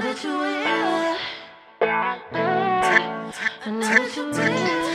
that you will. I know that you will.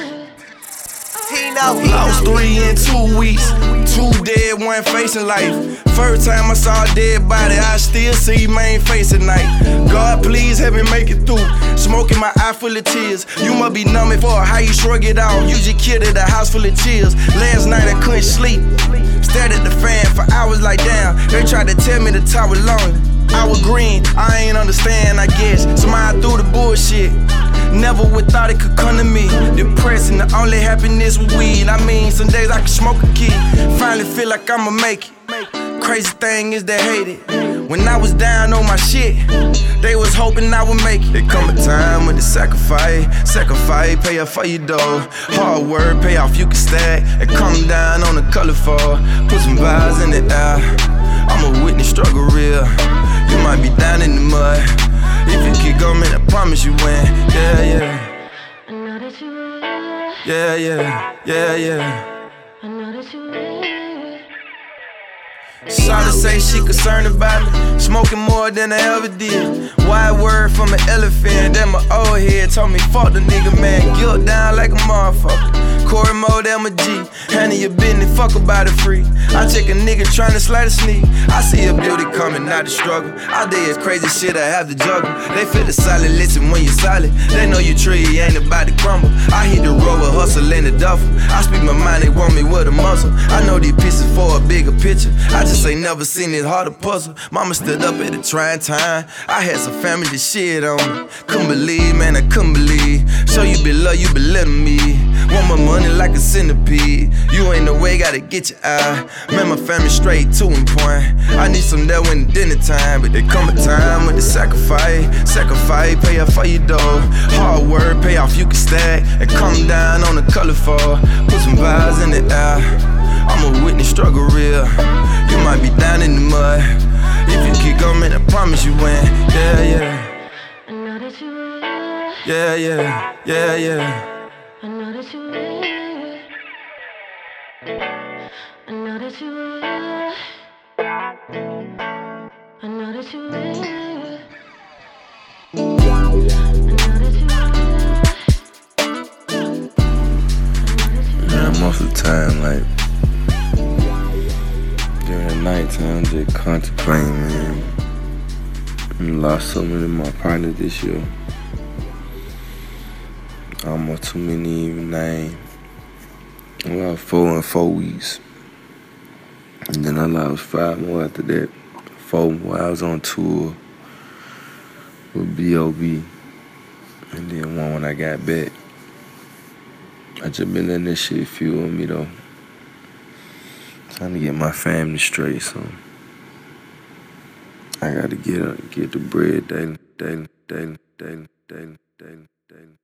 Lost 3 in 2 weeks, 2 dead, 1 facing life. First time I saw a dead body, I still see main face at night. God, please help me make it through. Smoking my eye full of tears. You must be numbing for how you shrug it off. You just killed at a house full of chills. Last night I couldn't sleep. Stared at the fan for hours like damn. They tried to tell me the top was long. I was green, I ain't understand, I guess. Smile through the bullshit. Never would thought it could come to me. Depressing, the only happiness was weed. I mean, some days I can smoke a key. Finally feel like I'ma make it. Crazy thing is they hate it. When I was down on my shit, they was hoping I would make it. There come a time when the sacrifice, pay off for your dough. Hard work, pay off, you can stack. And come down on the colorful. Put some vibes in the air. I'm a witness, struggle real. You might be down in the mud. If you keep going, I promise you win. Yeah, yeah. I know that you will. Yeah, yeah, yeah, yeah. I know that you will. Shawty say she concerned about me, smoking more than I ever did. Wide word from an elephant, then my old head told me fuck the nigga, man. Guilt down like a motherfucker. Corey mode, I'm a G. Handle your business, fuck about it free. I check a nigga tryna slide a sneak. I see a beauty coming, not a struggle. All day is crazy shit, I have to juggle. They feel the solid, listen when you're solid. They know you tree, ain't about to crumble. I hit the road with hustle in the duffel. I speak my mind, they want me with a muscle. I know these pieces for a bigger picture. I just ain't never seen it hard to puzzle. Mama stood up at a trying time. I had some family to shit on me. Couldn't believe, man, I couldn't believe. Show you be love, you be letting me. Want my money like a centipede. You ain't no way, gotta get your eye. Man, my family straight to and point. I need some there when the dinner time. But there come a time when the sacrifice, pay off for your dough. Hard work, pay off, you can stack. And come down on the colorful. Put some vibes in the air. I'm a witness, struggle real. You might be down in the mud. If you keep going, I promise you win. Yeah, yeah. I know that you will. Yeah, yeah, yeah, yeah. I know that you will. I know that you will. I know that you will. I know that you will. Man, most of the time, like, during the nighttime, just contemplating, man. I lost so many of my partners this year. Almost too many even name. I lost 4 in 4 weeks. And then I lost 5 more after that. 4 more. I was on tour with B.O.B. And then 1 when I got back. I just been letting this shit fuel me though. Trying to get my family straight, so I gotta get the bread daily.